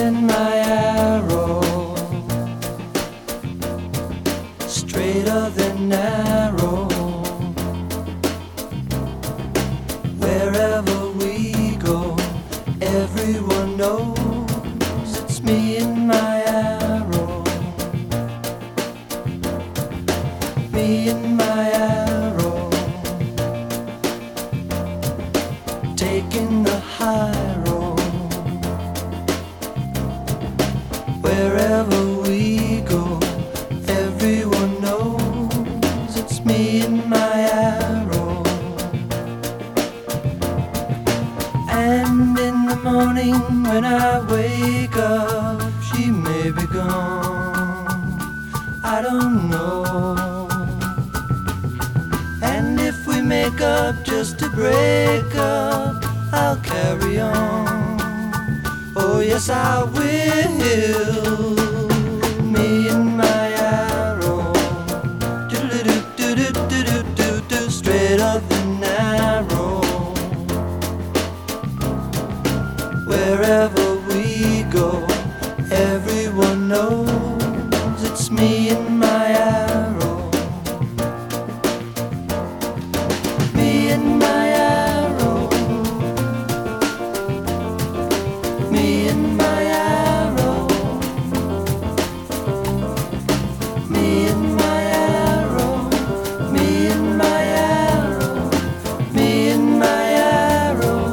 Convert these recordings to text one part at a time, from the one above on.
and my arrow, straighter than narrow. Wherever we go, everyone knows it's me and my arrow, me and my arrow, taking the high road. Wherever we go, everyone knows it's me and my arrow. And in the morning when I wake up, she may be gone, I don't know. And if we make up just to break up, I'll carry on. Oh yes, I will. Me and my arrow, do-do-do-do-do-do-do-do, straight up and narrow. Wherever we go, everyone knows it's me and my arrow. Me and my arrow, me and my arrow, me and my arrow, me and my arrow, me and my arrow,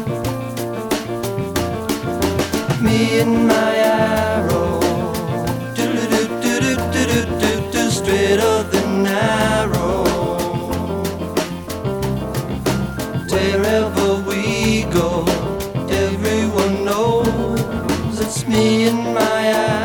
me and my arrow, do-do-do-do-do-do-do-do, straighter than narrow. Wherever we go, everyone knows it's me and my arrow.